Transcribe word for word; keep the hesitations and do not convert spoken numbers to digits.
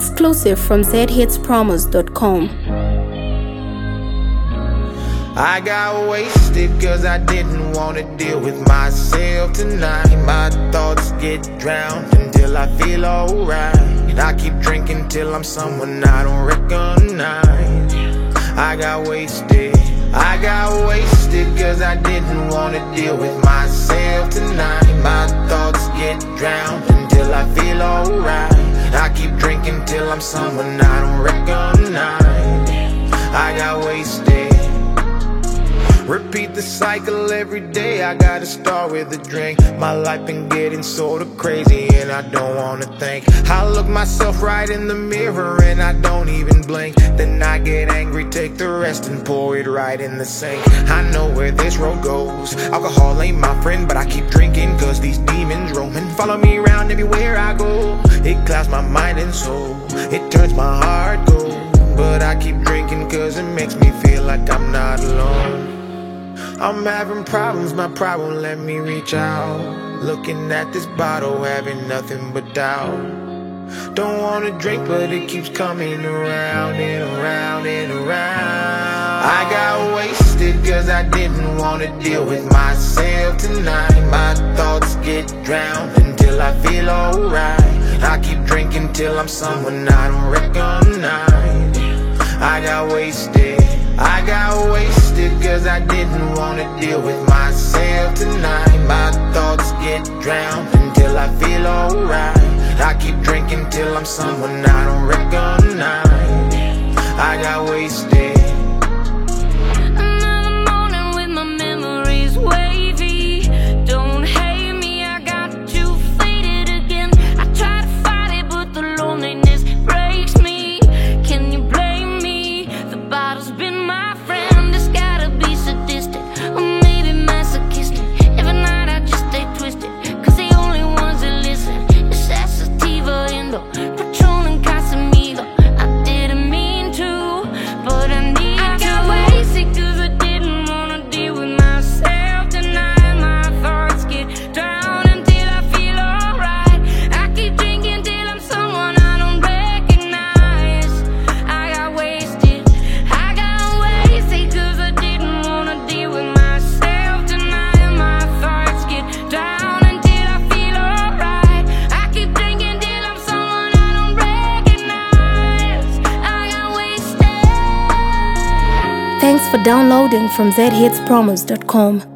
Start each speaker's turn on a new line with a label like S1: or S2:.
S1: Exclusive from z hits promos dot com.
S2: I got wasted cause I didn't want to deal with myself tonight. My thoughts get drowned until I feel alright. I keep drinking till I'm someone I don't recognize. I got wasted, I got wasted cause I didn't want to deal with myself tonight. My thoughts get drowned until I feel alright. I keep drinking till I'm someone I don't recognize. I got wasted. Repeat the cycle every day, I gotta start with a drink. My life been getting sorta crazy and I don't wanna think. I look myself right in the mirror and I don't even blink. Then I get angry, take the rest and pour it right in the sink. I know where this road goes. Alcohol ain't my friend, but I keep drinking cause these demons roaming follow me around everywhere I go. It clouds my mind and soul, it turns my heart cold. But I keep drinking cause it makes me feel like I'm not alone. I'm having problems, my problem let me reach out. Looking at this bottle, having nothing but doubt. Don't wanna drink, but it keeps coming around and around and around. I got wasted cause I didn't wanna deal with myself tonight. My thoughts get drowned until I feel alright. I keep drinking till I'm someone I don't recognize. I got wasted, I got wasted cause I didn't wanna deal with myself tonight. My thoughts get drowned until I feel alright. I keep drinking till I'm someone I don't recognize. I got wasted.
S3: Another morning with my memories wavy. Don't hate me, I got you faded again. I try to fight it but the loneliness breaks me. Can you blame me? The bottle's been my friend. It's gotta be sadistic or maybe masochistic. Every night I just stay twisted cause the only ones that listen is Sativa, Indo, Patron and Casamigo. I didn't mean to, but I need I to. I got wasted cause I didn't wanna deal with myself tonight. My thoughts get drowned until I feel alright. I keep drinking till I'm someone I don't recognize. I got wasted, I got wasted cause I didn't wanna deal with myself tonight. My thoughts get drowned until I feel alright. I keep drinking till I'm someone I don't recognize. I got wasted.
S1: Thanks for downloading from z hits promos dot com.